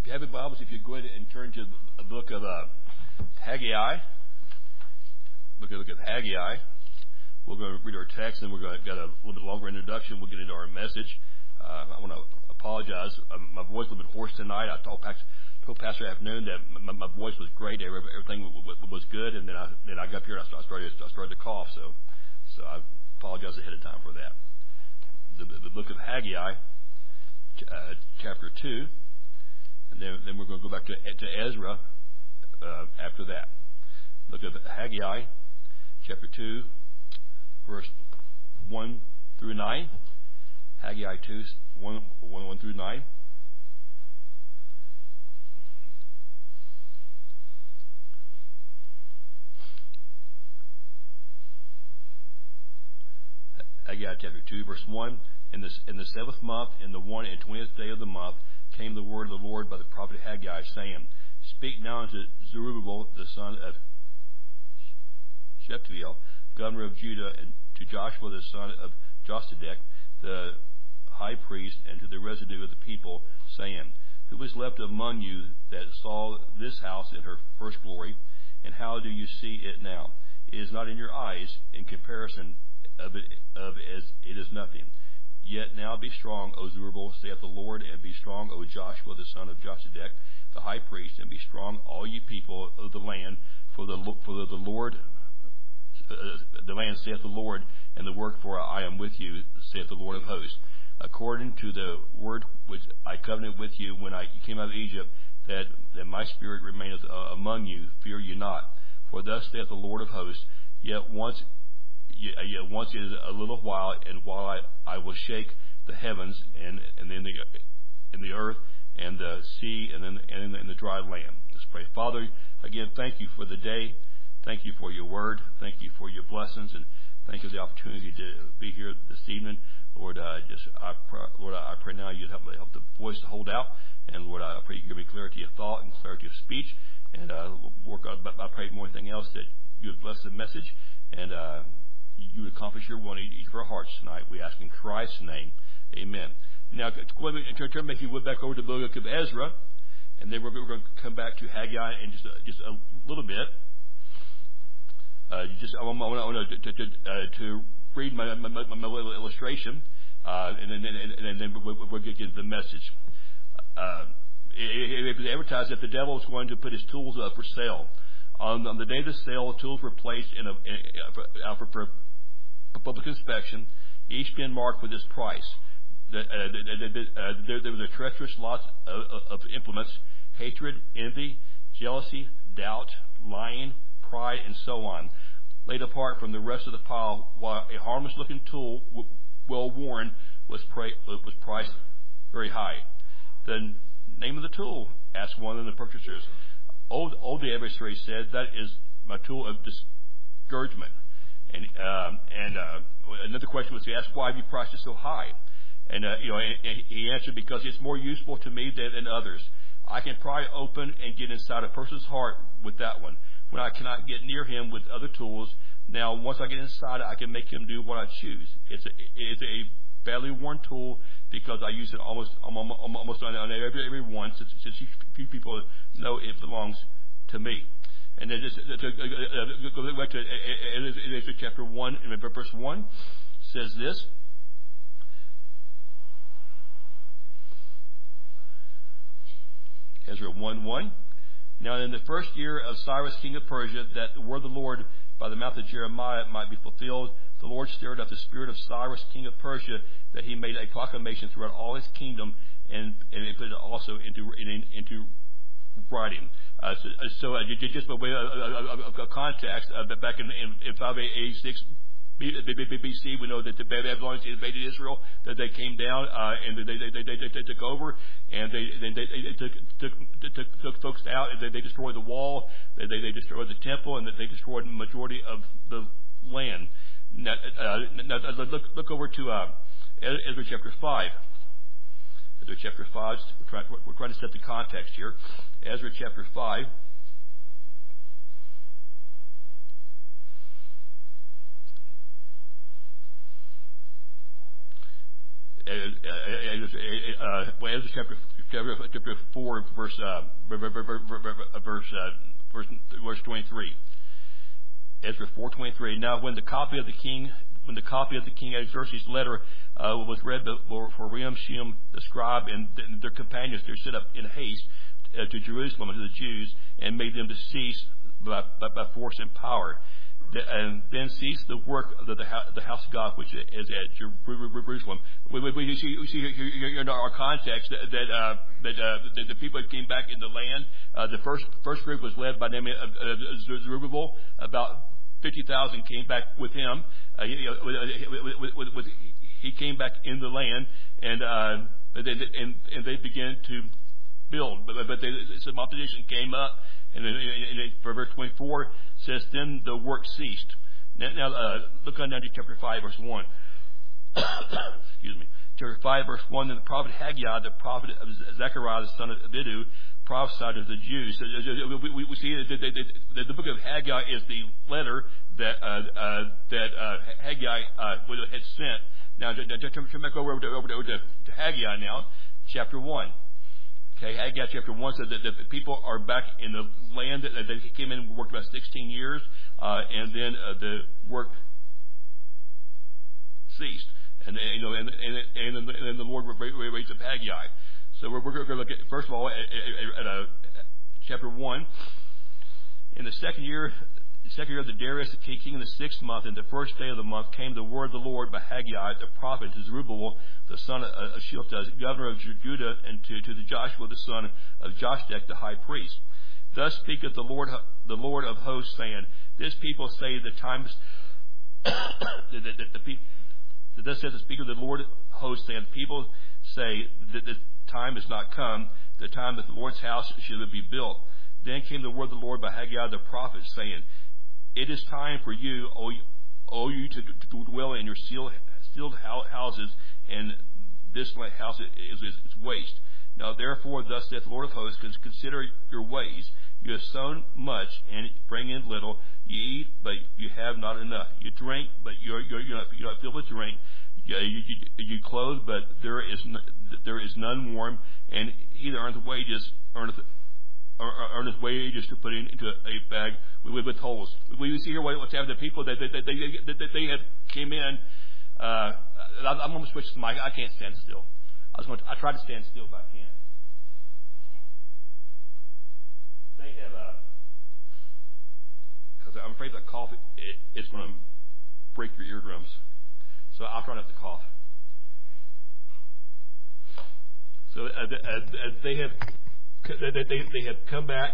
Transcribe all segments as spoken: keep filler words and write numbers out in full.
If you have your Bibles, if you go ahead and turn to the book of uh, Haggai, book of, book of Haggai, we're going to read our text, and we're going to get a little bit longer introduction. We'll get into our message. Uh, I want to apologize. Um, my voice is a little bit hoarse tonight. I told Pastor, told Pastor afternoon that my, my voice was great. Everything was good, and then I then I got up here and I started I started to cough. So so I apologize ahead of time for that. The, the book of Haggai, uh, chapter two. And then, then we're going to go back to, to Ezra uh, after that. Look at Haggai, chapter two, verse one through nine. Haggai two, one, one, one through nine. Haggai chapter two, verse one. In the, in the seventh month, in the one and twentieth day of the month, came the word of the Lord by the prophet Haggai, saying, Speak now unto Zerubbabel, the son of Shealtiel, governor of Judah, and to Joshua, the son of Josedek, the high priest, and to the residue of the people, saying, Who is left among you that saw this house in her first glory, and how do you see it now? It is not in your eyes, in comparison of it, of as it is nothing. Yet now be strong, O Zerubbabel, saith the Lord, and be strong, O Joshua, the son of Josedek, the high priest, and be strong, all ye people of the land, for the for the, the Lord, uh, the land saith the Lord, and the work for I am with you, saith the Lord of hosts. According to the word which I covenanted with you when I came out of Egypt, that, that my spirit remaineth uh, among you, fear you not. For thus saith the Lord of hosts, yet once Yet once it is a little while, and while I, I will shake the heavens and and then the and the earth and the sea and then and in the, in the dry land. Let's pray. Father, again, thank you for the day. Thank you for your word. Thank you for your blessings, and thank you for the opportunity to be here this evening. Lord, I just I pray, Lord, I pray now you help help the voice to hold out, and Lord, I pray you give me clarity of thought and clarity of speech, and uh, work on. But I pray more than anything else that you would bless the message and. Uh, You would accomplish your will in each of our hearts tonight. We ask in Christ's name. Amen. Now, turn if you would back over to the book of Ezra, and then we're, we're going to come back to Haggai in just a, just a little bit. Uh, just I want, I want to, to, to, uh, to read my, my, my, my little illustration, uh, and then and, and then we'll, we'll get into the message. Uh, it, it was advertised that the devil was going to put his tools up for sale. On, on the day of the sale, tools were placed in a, in a, for, for public inspection, each being marked with its price. The, uh, the, the, uh, there, there was a treacherous lot of, of implements: hatred, envy, jealousy, doubt, lying, pride, and so on, laid apart from the rest of the pile, while a harmless-looking tool, w- well worn, was, pra- was priced very high. The name of the tool? Asked one of the purchasers. Old, old the adversary said, that is my tool of discouragement. And um, and uh, another question was, he asked, why have you priced it so high? And uh, you know, and, and he answered, because it's more useful to me than, than others. I can pry open and get inside a person's heart with that one, when I cannot get near him with other tools. Now, once I get inside, I can make him do what I choose. It's a, it's a badly worn tool, because I use it almost almost on every, every one, since, since few people know it belongs to me. And then just to go back to Ezra chapter one, and verse one says this. Ezra one one. Now in the first year of Cyrus king of Persia, that the word of the Lord by the mouth of Jeremiah might be fulfilled, the Lord stirred up the spirit of Cyrus king of Persia, that he made a proclamation throughout all his kingdom, and, and put it also into in, into writing. Uh, so, so uh, just by way of, of, of context, uh, back in, in, in five eighty-six B C, we know that the Babylonians invaded Israel, that they came down uh, and they they, they, they they took over, and they they, they, they took, took, took took folks out, and they, they destroyed the wall, they, they they destroyed the temple, and that they destroyed the majority of the land. Now, uh, now look look over to uh, Ezra chapter five. Ezra chapter five. We're trying, we're trying to set the context here. Ezra chapter five. uh, well, Ezra chapter, chapter chapter four, verse uh, verse uh, verse verse twenty-three. Ezra four twenty-three. Now, when the copy of the king, when the copy of the king Xerxes' letter uh, was read before for Rehum, Shem, the scribe, and their companions, they set up in haste uh, to Jerusalem to the Jews and made them to cease by, by, by force and power. And then cease the work of the, the house of God, which is at Jerusalem. We, we, we see, we see here in our context that that, uh, that, uh, that the people that came back in the land, uh, the first first group was led by the name of uh, Zerubbabel. About fifty thousand came back with him. Uh, you know, with, with, with, with, he came back in the land, and uh, they, and, and they began to build. But, but they, some opposition came up. And for verse twenty-four says, then the work ceased. Now, now uh, look on down to chapter five, verse one. Excuse me. Chapter five, verse one. Then the prophet Haggai, the prophet of Zechariah, the son of Abdu, prophesied to the Jews. So, we, we, we see that the, the, the book of Haggai is the letter that uh, uh, that uh, Haggai uh, had sent. Now, to, to, to turn back over to, over to, to Haggai now, chapter one. Okay, Haggai chapter one says that, that the people are back in the land that, that he came in and worked about sixteen years, uh, and then uh, the work ceased, and you know, and and, and, and the Lord raised up Haggai. So we're, we're going to look at first of all at, at, at uh, chapter one. In the second year, the second year of the Darius, the king, in the sixth month, in the first day of the month, came the word of the Lord by Haggai the prophet to Zerubbabel, the son of Shealtiel, governor of Judah, and to, to the Joshua, the son of Joshdak, the high priest. Thus speaketh the Lord, the Lord of hosts, saying, this people say the time is, the, the, the, the, thus says the speaker of the Lord of hosts, saying, people say that the time is not come, the time that the Lord's house should be built. Then came the word of the Lord by Haggai the prophet, saying, it is time for you, O you, o you to, to dwell in your sealed, sealed houses, and this house is, is, is waste. Now therefore, thus saith the Lord of hosts, consider your ways. You have sown much and bring in little. You eat, but you have not enough. You drink, but you're you're, you're, not, you're not filled with drink. You, you, you clothe, but there is no, there is none warm. And he that earneth wages earneth earneth wages to put in, into a bag with, with holes. We see here what's happened to people that, that, that, they, that, that they have came in. Uh, I'm going to switch to my. I can't stand still. I was going to, I tried to stand still, but I can't. They have because uh, I'm afraid that cough it, is going to break your eardrums. So I'll try not to cough. So uh, uh, they have they, they they have come back.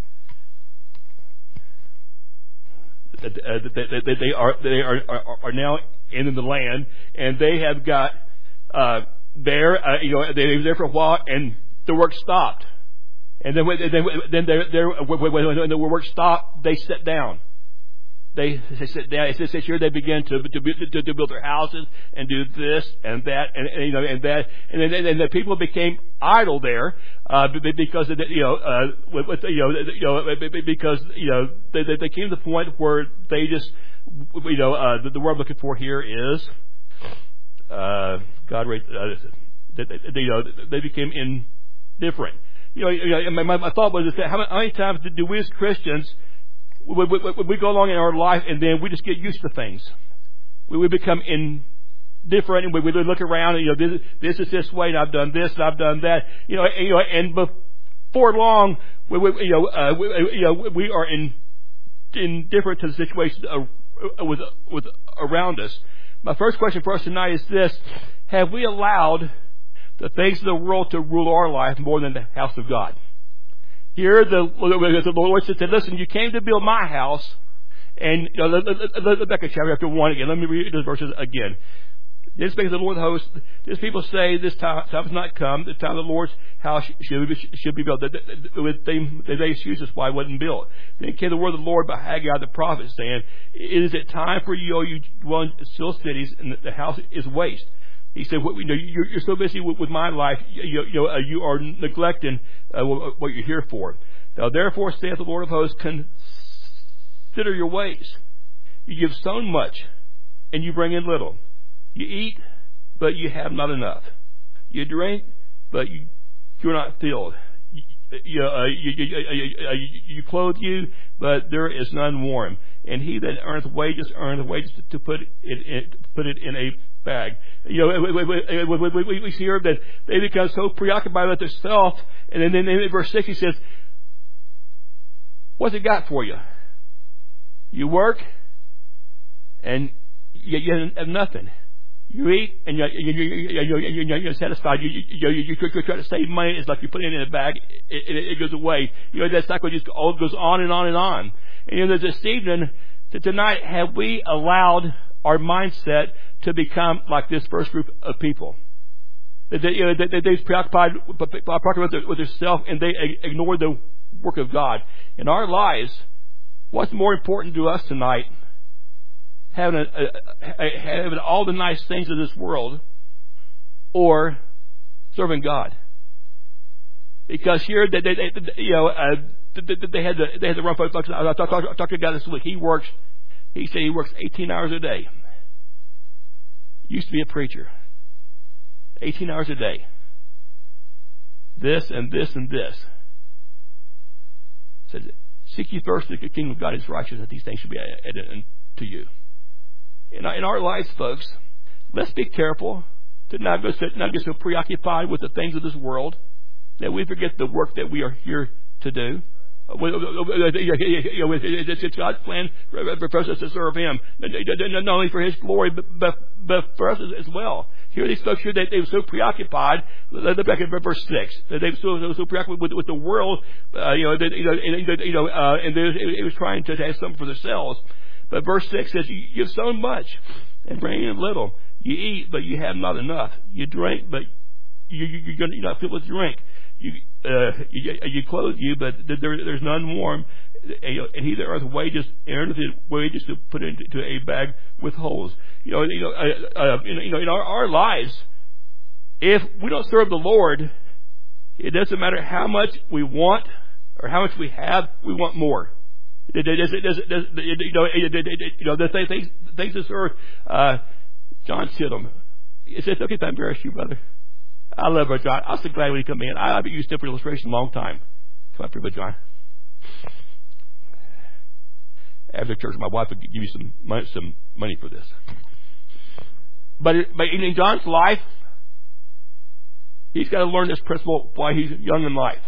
Uh, they, they, they are they are, are are now in the land, and they have got uh, there. Uh, you know, they were there for a while, and the work stopped. And then, when, then, then they're, they're, when the work stopped, they sit down. They, they sit down. It says here they begin to to, to to build their houses and do this and that and, and you know and that and then and the people became idle there uh, because of the, you know uh, with, with, you know you know because you know they they came to the point where they just you know uh, the, the word I'm looking for here is uh, God raised uh, they, they, you know they became indifferent. You know, you know my, my thought was that how many times do we as Christians We, we, we go along in our life and then we just get used to things. We, we become indifferent and we, we look around and, you know, this, this is this way and I've done this and I've done that. You know, and, you know, and before long, we, we, you know, uh, we, you know, we are in, indifferent to the situation uh, with, with around us. My first question for us tonight is this: have we allowed the things of the world to rule our life more than the house of God? Here, the, the Lord said, listen, you came to build my house. And you know, let, let, let, let back to chapter one again. Let me read those verses again. This makes the Lord host. These people say this time has not come. The time of the Lord's house should be, should be built. They, they, they excuse us why it wasn't built. Then came the word of the Lord by Haggai the prophet, saying, it is it time for you, O you dwell in still cities, and the house is waste. He said, well, you know, you're, you're so busy with, with my life, you, you, know, uh, you are neglecting uh, what you're here for. Now, therefore, saith the Lord of hosts, consider your ways. You give sown much, and you bring in little. You eat, but you have not enough. You drink, but you, you're not filled. You, you, uh, you, you, you, you, you clothe you, but there is none warm. And he that earneth wages earneth wages to put it in, put it in a bag. You know, we, we, we, we, we see here that they become so preoccupied with themselves. And then, then in verse six he says, "What's it got for you? You work, and you, you have nothing. You eat, and you're, you're, you're, you're satisfied. You, you, you, you try to save money. It's like you put it in a bag, it, it, it goes away. You know, that cycle just all goes on and on and on. And you know, this evening, tonight, have we allowed our mindset to become like this first group of people? They, you know, they, they're preoccupied with, their, with themselves, and they ignore the work of God. In our lives, what's more important to us tonight? Having, a, a, a, having all the nice things of this world, or serving God? Because here, they, they, they you know, uh, they, they had the they had the run. I talked, I talked to a guy this week. He works. He said he works eighteen hours a day. Used to be a preacher. eighteen hours a day. This and this and this. Said, "Seek ye first the kingdom of God and His righteousness, and these things should be added to you." In our, in our lives, folks, let's be careful to not, go, not get so preoccupied with the things of this world that we forget the work that we are here to do. It's God's plan for us to serve Him, not only for His glory, but, but, but for us as well. Here, these folks here, they, they were so preoccupied. Look back at verse six. They were so, they were so preoccupied with, with the world, uh, you know, that, you know, and, you know, uh, and they, it was trying to have something for themselves. But verse six says, "You've sown much and bring in little. You eat, but you have not enough. You drink, but you, you, you're, gonna, you're not filled with drink. You, uh, you, you clothe you, but there, there's none warm. And he that earneth wages, earneth wages to put into a bag with holes." You know, you know, uh, uh, you know, in our, our lives, if we don't serve the Lord, it doesn't matter how much we want or how much we have. We want more. It does. It does. You know. You know. The things. Things this earth. Uh, John Chittum. It's okay if I embarrass you, brother. I love Brother John. I'm so glad when he come in. I've used him for illustration a long time. Come up here, Brother John. After church, my wife would give you some money, some money for this. But, it, but in John's life, he's got to learn this principle while he's young in life.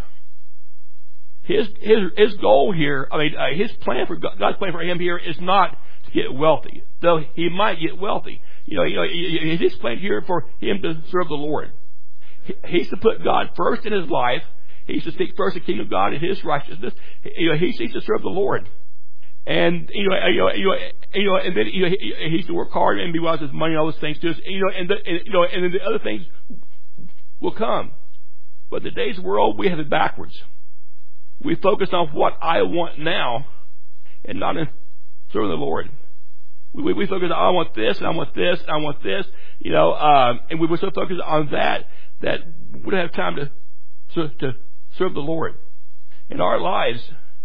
His his his goal here, I mean, uh, his plan for God, God's plan for him here is not to get wealthy, though he might get wealthy. You know, you know, his plan here for him to serve the Lord. He, he's to put God first in his life. He's to seek first the kingdom of God and His righteousness. You know, he seeks to serve the Lord, and you know, you know, you know, you know and then you know, he, he's to work hard and be wise with money and all those things too. You know, and, the, and you know, and then the other things will come. But in today's world, we have it backwards. We focus on what I want now and not in serving the Lord. We, we, we focus on, I want this, and I want this, and I want this, you know, um, and we were so focused on that that we don't have time to, to, to serve the Lord. In our lives,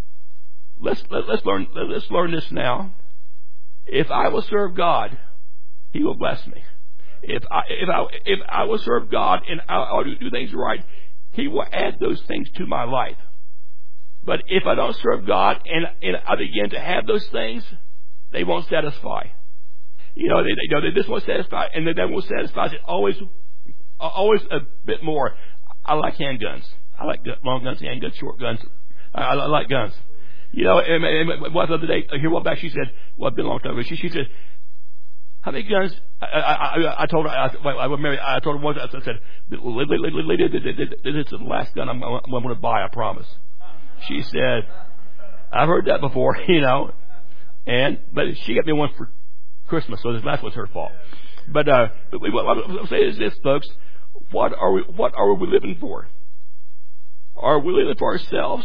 let's, let, let's learn, let's learn this now. If I will serve God, He will bless me. If I, if I, if I will serve God and I, I'll do things right, He will add those things to my life. But if I don't serve God and, and I begin to have those things, they won't satisfy. You know, they, they, you know, they just won't satisfy, and then that won't satisfy it always, always a bit more. I like handguns. I like long guns, handguns, short guns. I, I like guns. You know, and, and my wife the other day, here a while back, she said, well, it's been a long time ago. She, she said, how many guns? I, I, I, I told her, I, I, I, I told her once, I said, lady, this is the last gun I'm, I'm going to buy, I promise. She said, I've heard that before, you know, and, but she got me one for Christmas, so this last one's her fault. But, uh, but what I'm saying is this, folks, what are we, what are we living for? Are we living for ourselves?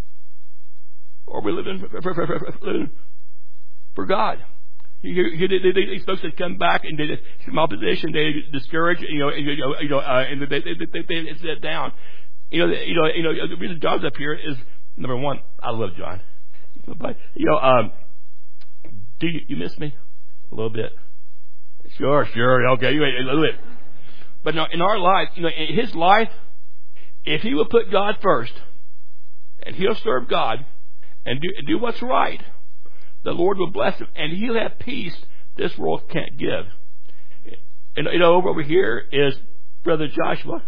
Or are we living for, for, for, for, living for God? You hear these folks that come back and they some opposition, they discourage, you know, you know, you know, uh, and they, they, they, they sit down. You know, you know, you know, the reason John's up here is, number one, I love John. But, you know, um, do you, you miss me? A little bit. Sure, sure, okay, you a little bit. but in our life, you know, in his life, if he will put God first, and he'll serve God, and do, do what's right, the Lord will bless him, and he'll have peace this world can't give. And you know, over here is Brother Joshua.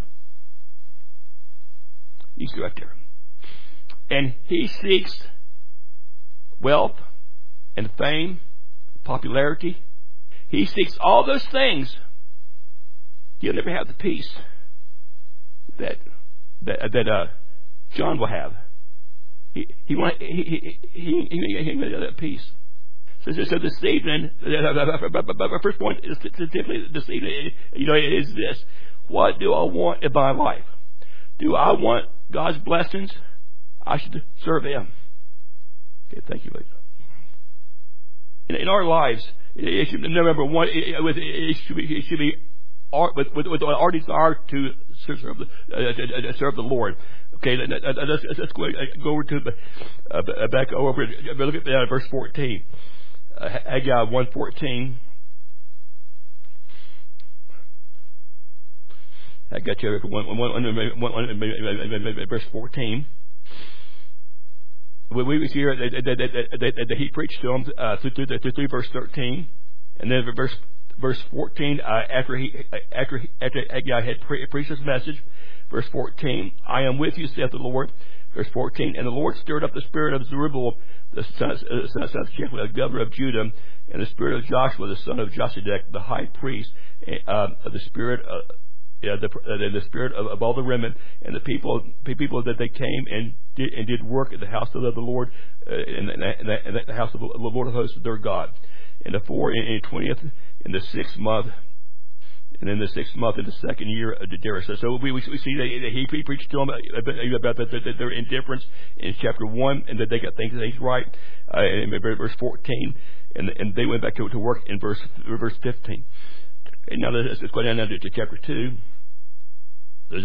He's right there. And he seeks wealth and fame, popularity. He seeks all those things. He'll never have the peace that that, that uh, John will have. He he want he he he he, he, he that peace. So, so, so this evening, my first point is simply this evening. You know, is this: what do I want in my life? Do I want God's blessings? I should serve Him. Okay, thank you. In, in our lives, it should number one. It, it should be. It should be our, with, with, with our desire to serve the, uh, serve the Lord. Okay, let's, let's go, go over to uh, back over. Look at uh, verse fourteen. Uh, Haggai one fourteen. Haggai chapter one, one, one, one, one, verse fourteen. We, we see here that, that, that, that, that he preached to them uh, through, through, through, through verse thirteen, and then verse verse fourteen. Uh, after he after he, after Haggai had pre- preached his message, verse fourteen. I am with you, saith the Lord. Verse fourteen. And the Lord stirred up the spirit of Zerubbabel, the son, uh, son, son of Sheph, the governor of Judah, and the spirit of Joshua, the son of Josedek, the high priest, uh, the spirit of Yeah, the, uh, the spirit of, of all the remnant and the people, people that they came and did and did work at the house of the Lord, uh, in, in, in, in the house of the Lord of hosts, their God. And the four in the twentieth, in the sixth month, and in the sixth month, in the second year of Darius. So we, we see that he, he preached to them about that, that their indifference in chapter one, and that they got things things right uh, in verse fourteen, and and they went back to, to work in verse verse fifteen. And now let's, let's go down now to, to chapter two. The,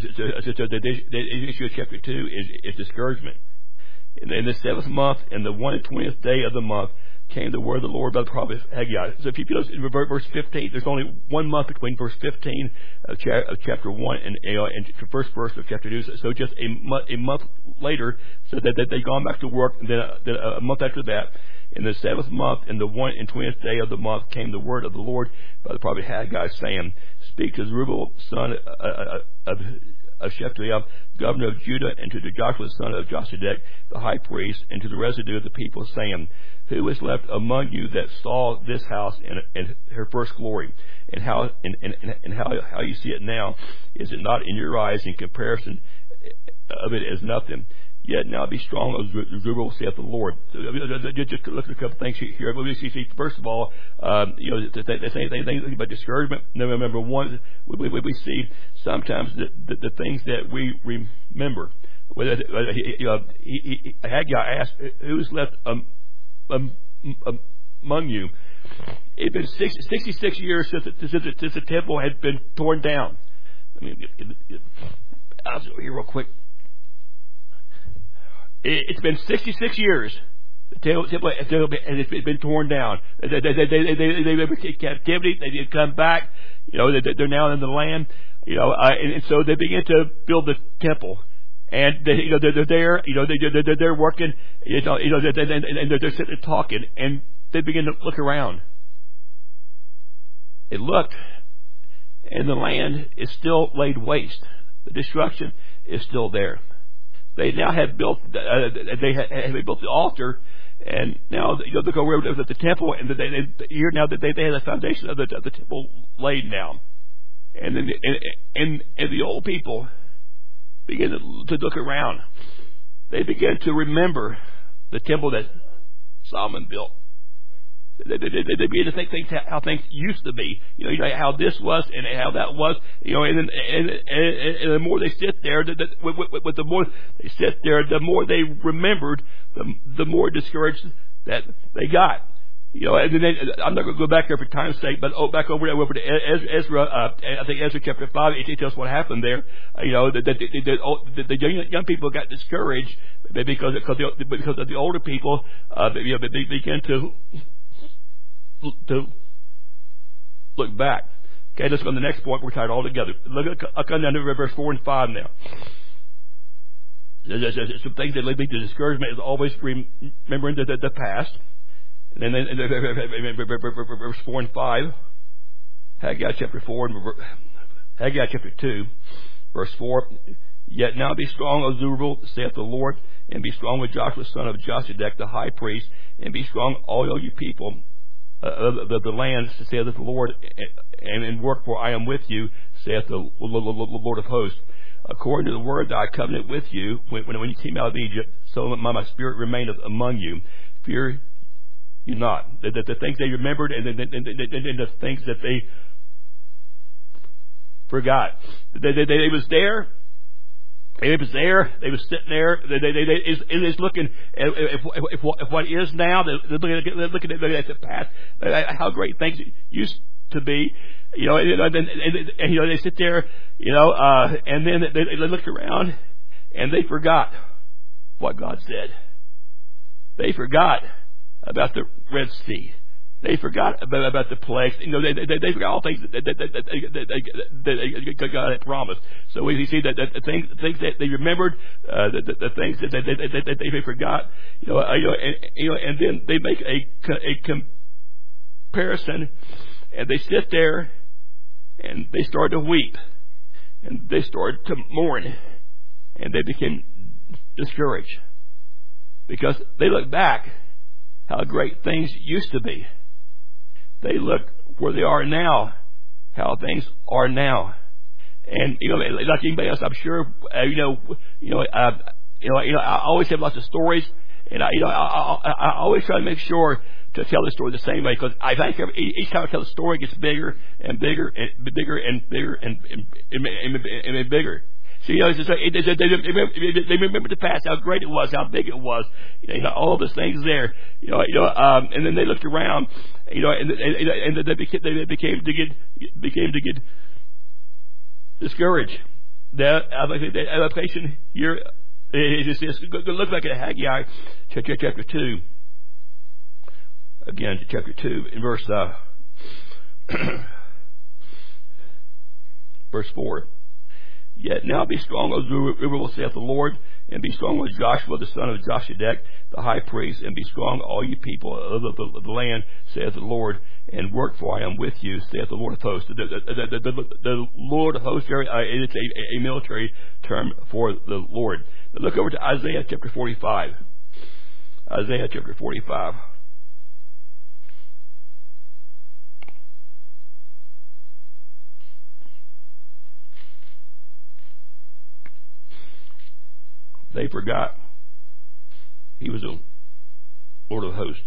the issue of chapter two is, is discouragement. In the, in the seventh month, and the one and twentieth day of the month, came the word of the Lord by the prophet Haggai. So if you notice in verse fifteen, there's only one month between verse fifteen of, cha- of chapter one and, you know, and the first verse of chapter two. So just a month, a month later, so that, that they'd gone back to work, and then a, then a month after that, in the seventh month, in the one and twentieth day of the month, came the word of the Lord by the prophet Haggai, saying, Speak to Zerubbabel, son of, of Shephatiah, governor of Judah, and to Joshua, son of Josedek, the high priest, and to the residue of the people, saying, Who is left among you that saw this house in, in her first glory, and how and, and, and how how you see it now? Is it not in your eyes in comparison of it as nothing? Yet now be strong, as Zerubbabel saith the Lord. Just look at a couple things here. We see, first of all, um, you know, the same thing about discouragement. Number one, we, we, we see sometimes the, the, the things that we remember. Whether, you know, he, he, Haggai asked, "Who's left um, um, um, among you?" It had been six, sixty-six years since the, since, the, since the temple had been torn down. I mean, it, it, it, I'll go here real quick. It's been sixty-six years. The temple has been torn down. They, they, they, they, they, they were in captivity. They did come back. You know, they're now in the land. You know, uh, and, and so they begin to build the temple. And they, you know, they're, they're there. You know, they, they're, they're working. You know, you know, they're, and they're sitting and talking. And they begin to look around. It looked, and the land is still laid waste. The destruction is still there. They now have built. Uh, they have built the altar, and now you know, look over at the temple, and they, they, here now that they, they have the foundation of the, of the temple laid now, and then and, and, and the old people begin to, to look around. They begin to remember the temple that Solomon built. They, they, they, they begin to think things how things used to be. You know, you know how this was and how that was. You know, and and, and, and the more they sit there, the, the, with, with the more they sit there, the more they remembered, the, the more discouraged that they got. You know, and then I'm not going to go back there for time's sake, but oh, back over over to Ezra. Uh, I think Ezra chapter five. It tells us what happened there. Uh, you know, that the, the, the, the young, young people got discouraged because because, the, because of the older people. Uh, you know, they began to. to look back. Okay, let's go to the next point. We're tied all together. Look at, I'll come down to verse four and five now. Some things that lead me to discouragement is always remembering the, the, the past. And then verse four and five, Haggai chapter four, and Haggai chapter two, verse four. Yet now be strong, O Zerubbabel, saith the Lord, and be strong with Joshua son of Josedech, the high priest, and be strong, all you people uh, of the, the land, saith the Lord, and, and work, for I am with you, saith the Lord of hosts. According to the word that I covenanted with you when, when you came out of Egypt, so my, my spirit remaineth among you. Fear you not. The, the, the things they remembered and the, the, the, the, the things that they forgot. They, they, they, they was there. They was there. They was sitting there. They, they, they, they is, is looking at if, if, if, if what is now. They're looking at, they're looking at the past. How great things used to be. You know, and, and, and, and you know they sit there. You know, uh, and then they, they look around and they forgot what God said. They forgot about the Red Sea. They forgot about, about the plagues. You know, they, they, they forgot all things that, that, that, that, that, that God had promised. So we see that, that the things, things that they remembered, uh, the, the, the things that, that, that, that they forgot. You know, uh, you know, and, you know, and then they make a, a comparison, and they sit there, and they start to weep, and they started to mourn, and they became discouraged because they look back how great things used to be. They look where they are now, how things are now, and you know, like anybody else, I'm sure, uh, you know, you know, uh, you know, you know, I always have lots of stories, and I, you know, I, I, I always try to make sure to tell the story the same way, because I think every, each time I tell the story, it gets bigger and bigger and bigger and bigger and and, and, and, and bigger. So, you know, it's just, it, they, they, they remember the past, how great it was, how big it was, you know, all those things there, you know, you know, um, and then they looked around, you know, and, and, and they became, they became to get, became to get discouraged. The adaptation here is just, look back at Haggai chapter two, again, chapter two, in verse, uh, verse four. Yet now be strong, O Zerubbabel, saith the Lord, and be strong with Joshua the son of Josedech, the high priest, and be strong, all you people of the, the, the land, saith the Lord, and work, for I am with you, saith the Lord of hosts. The, the, the, the, the Lord of hosts, uh, it's a, a military term for the Lord. Now look over to Isaiah chapter forty-five. Isaiah chapter forty-five. They forgot he was the Lord of hosts.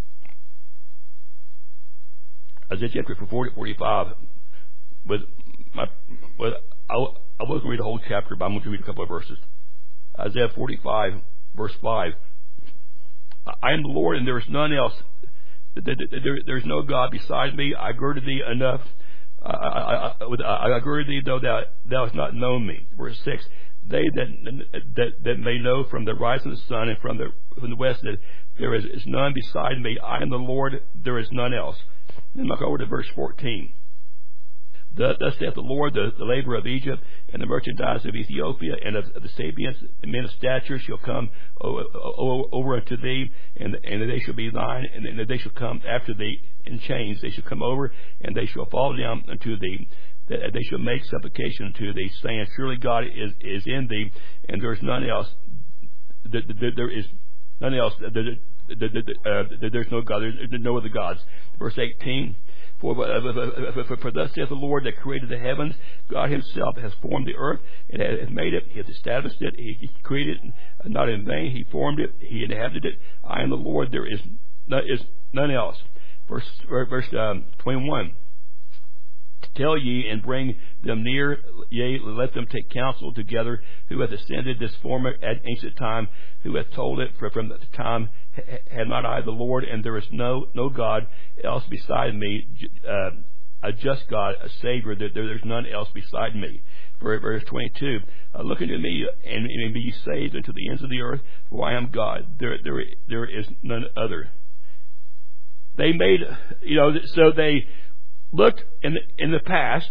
Isaiah chapter forty-five. With my, with, I, I wasn't going to read the whole chapter, but I'm going to read a couple of verses. Isaiah forty-five, verse five. I am the Lord, and there is none else. There is no God beside me. I girded thee enough. I, I, I, I girded thee, though thou, thou hast not known me. Verse six. They that, that that may know from the rising of the sun and from the from the west that there is, is none beside me. I am the Lord, there is none else. Then look over to verse fourteen. Thus saith the Lord, the, the labor of Egypt and the merchandise of Ethiopia and of, of the Sabians, the men of stature shall come o, o, over unto thee, and and they shall be thine, and, and they shall come after thee in chains. They shall come over, and they shall fall down unto thee. That they shall make supplication unto thee, saying, surely God is, is in thee, and there is none else. There is none else. There's no God. There's no other gods. Verse eighteen. For, for, for thus saith the Lord that created the heavens, God himself has formed the earth, and has made it, he has established it, he created it not in vain, he formed it, he inhabited it. I am the Lord, there is none, is none else. Verse, verse um, twenty-one. Tell ye and bring them near, yea, let them take counsel together, who hath ascended this former at ancient time, who hath told it, for from the time had not I the Lord, and there is no no God else beside me, uh, a just God, a Savior, that there, there's none else beside me. For verse twenty-two, uh, look unto me, and, and be ye saved unto the ends of the earth, for I am God, there there there is none other. They made, you know, so they looked in the, in the past,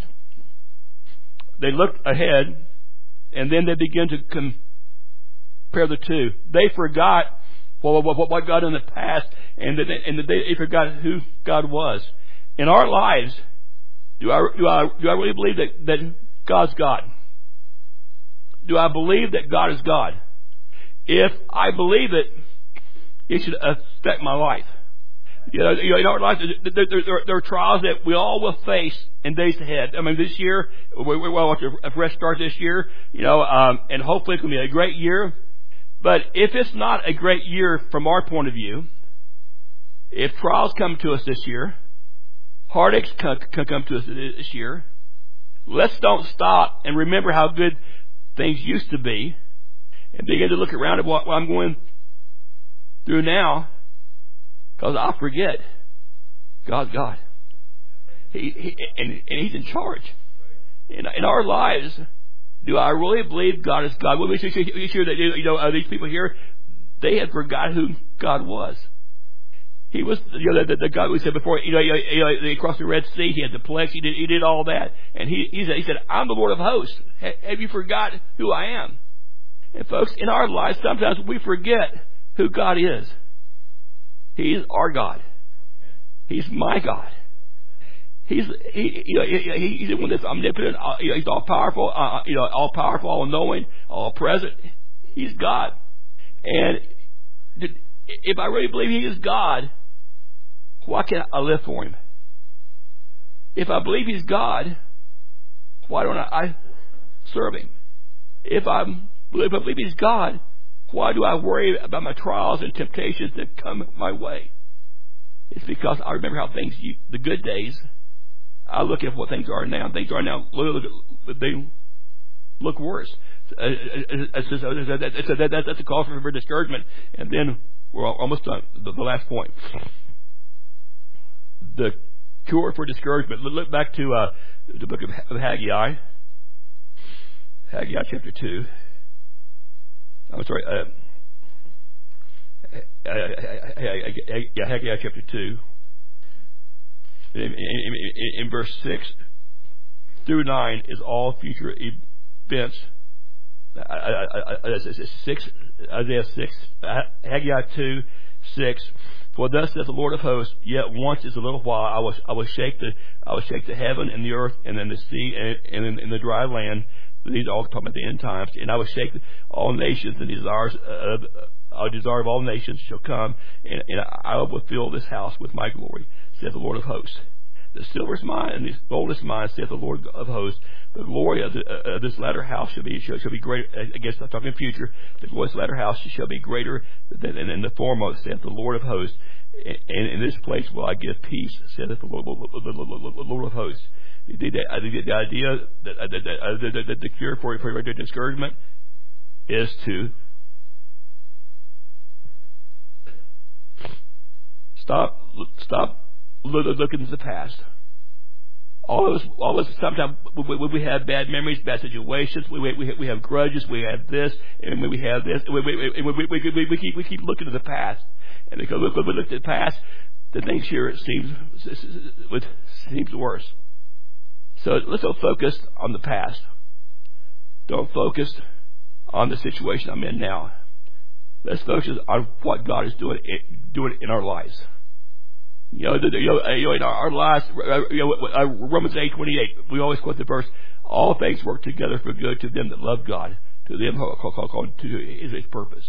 they looked ahead, and then they began to compare the two. They forgot what, what, what God done in the past, and that they, and that they forgot who God was. In our lives, do I do I do I really believe that, that God's God? Do I believe that God is God? If I believe it, it should affect my life. You know, you know, in our life, there, there, there, there are trials that we all will face in days ahead. I mean, this year, we, we want a fresh start this year, you know, um, and hopefully it's going to be a great year. But if it's not a great year from our point of view, if trials come to us this year, heartaches come, come to us this year, let's don't stop and remember how good things used to be and begin to look around at what, what I'm going through now. Because I forget, God's God. He, he and, and He's in charge. In, in our lives, do I really believe God is God? Well, we should be sure that, you know, uh, these people here, they had forgot who God was. He was, you know, the, the God we said before, you know, you know, they crossed the Red Sea, He had the plagues, He did, He did all that. And He, he said, he said, I'm the Lord of hosts. Have you forgot who I am? And folks, in our lives, sometimes we forget who God is. He's our God. He's my God. He's he, you know, he, he's the one that's omnipotent. Uh, you know, he's all powerful. Uh, you know, all powerful, all knowing, all present. He's God. And if I really believe He is God, why can't I live for Him? If I believe He's God, why don't I serve Him? If I if I believe He's God, why do I worry about my trials and temptations that come my way? It's because I remember how things, the good days, I look at what things are now. Things are now, they look worse. That's a call for discouragement. And then we're almost done. The last point. The cure for discouragement. Look back to uh, the book of Haggai. Haggai chapter two. I'm sorry, uh, yeah, Haggai chapter two. In, in, in, in verse six through nine is all future events. I, I, I, six, Isaiah six, Haggai two, six. For thus saith the Lord of hosts, yet once is a little while I will I will shake the I will shake the heaven and the earth and then the sea and, and in, in the dry land. These are all talking about the end times. And I will shake all nations, and desires of uh, desire of all nations shall come, and, and I will fill this house with my glory, saith the Lord of hosts. The silver is mine, and the gold is mine, saith the Lord of hosts. The glory of, the, uh, of this latter house shall be shall, shall be greater. I guess I'm talking future. The glory of this latter house shall be greater than, than the foremost, saith the Lord of hosts. And in this place will I give peace, saith the Lord, the Lord of hosts. The, the, the idea that, that, that, that, that the cure for, for discouragement is to stop stop looking at the past. All of us, all of us sometimes we, we, we have bad memories, bad situations. We, we, we have grudges. We have this, and we have this. We, we, we, we, we, we, keep, we keep looking at the past. And because we, we look at the past, the things here it seems, it seems worse. So let's don't focus on the past. Don't focus on the situation I'm in now. Let's focus on what God is doing doing in our lives. You know, the, you know, you know in our, our lives, you know, Romans eight twenty-eight, we always quote the verse, all things work together for good to them that love God, to them who are called to His purpose.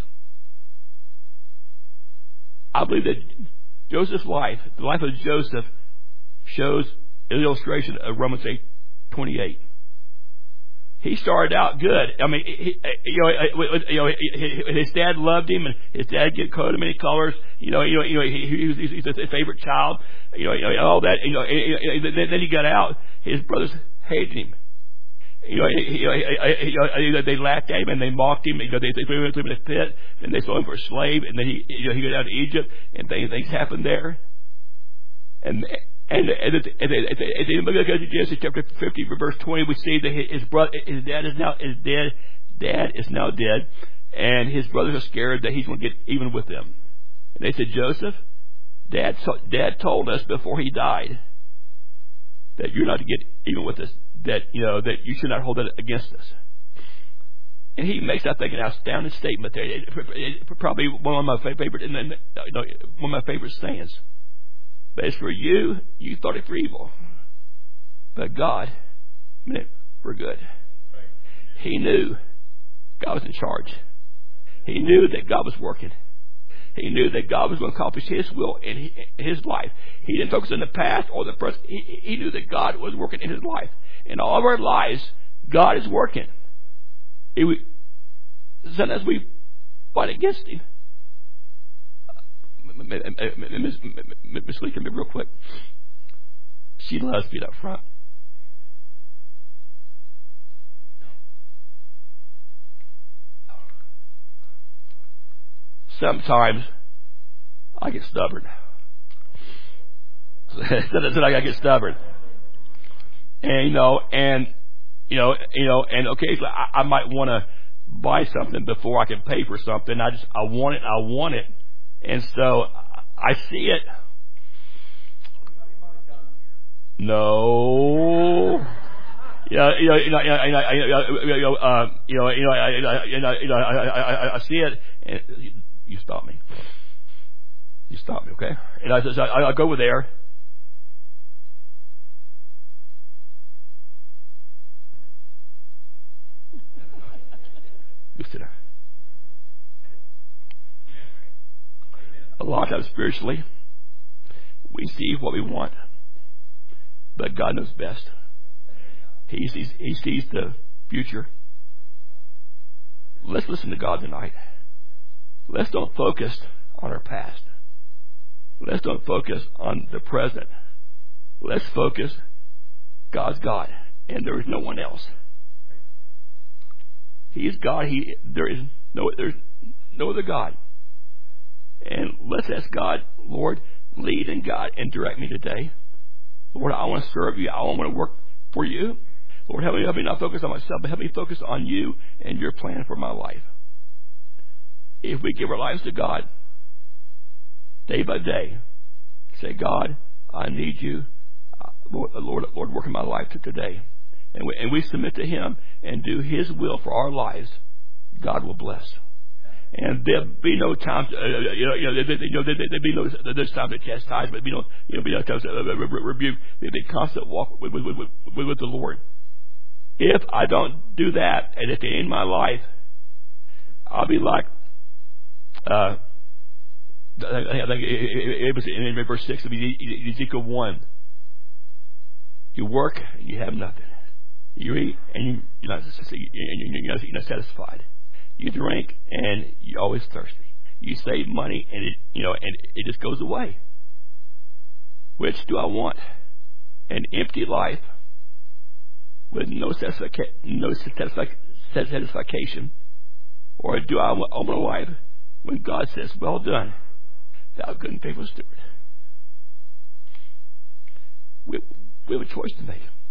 I believe that Joseph's life, the life of Joseph, shows an illustration of Romans eight twenty-eight. He started out good. I mean, he, you know, you know, his dad loved him, and his dad get coat of many colors. You know, you know, you know, he, he was he's his favorite child. You know, you know, all that. You know, then he got out. His brothers hated him. You know, he, you know, they laughed at him and they mocked him. You know, they, they threw him in a pit, and they sold him for a slave. And then he, you know, he got out to Egypt, and things, things happened there. And and and at the end of Genesis chapter fifty, verse twenty, we see that his brother, his dad is now is dead. Dad is now dead, and his brothers are scared that he's going to get even with them. And they said, Joseph, Dad, Dad told us before he died that you're not to get even with us, that, you know, that you should not hold that against us. And he makes, I think, an astounding statement there. It, it, it, probably one of my favorite, and then, you know, one of my favorite sayings. But as for you, you thought it for evil, but God meant it for good. He knew God was in charge. He knew that God was working. He knew that God was going to accomplish His will in His life. He didn't focus on the past or the present. He, he knew that God was working in His life. In all of our lives, God is working. It, we, sometimes we fight against Him. Miss Lee, come here real quick. She loves me up front. Sometimes I get stubborn. Sometimes I get stubborn, and you know, and you know, you know, and occasionally I, I might want to buy something before I can pay for something. I just I want it. I want it, and so I see it. No. Yeah, you know, you know, you know, you know, you know, uh, you know, you know, I, I, you know, you know, I, I, I see it, and you stop me. You stop me, okay? And I says, I, I go over there. You sit there. A lot of times, spiritually, we see what we want, but God knows best. He sees, he sees the future. Let's listen to God tonight. Let's don't focus on our past. Let's don't focus on the present. Let's focus. God's God, and there is no one else. He is God. He there is no there's no other God. And let's ask God, Lord, lead and guide and direct me today. Lord, I want to serve you. I want to work for you. Lord, help me, help me not focus on myself, but help me focus on you and your plan for my life. If we give our lives to God, day by day, say, God, I need you. Lord, Lord, Lord work in my life today. And we, and we submit to Him and do His will for our lives, God will bless. And there'll be no time, to, uh, you know, you know, there, you know, there, there'll be no, there's time to chastise, but you know, you know, be no time to uh, rebuke. There'll be constant walk with, with, with, with, with the Lord. If I don't do that, and at the end of my life, I'll be like, uh, I think it was in verse six of Ezekiel one. You work and you have nothing. You eat and you, you're, not, you're not satisfied. You drink and you're always thirsty. You save money and it, you know, and it just goes away. Which do I want? An empty life with no satisfaction, no satisfaction, or do I want a life when God says, "Well done, thou good and faithful steward"? We, we have a choice to make.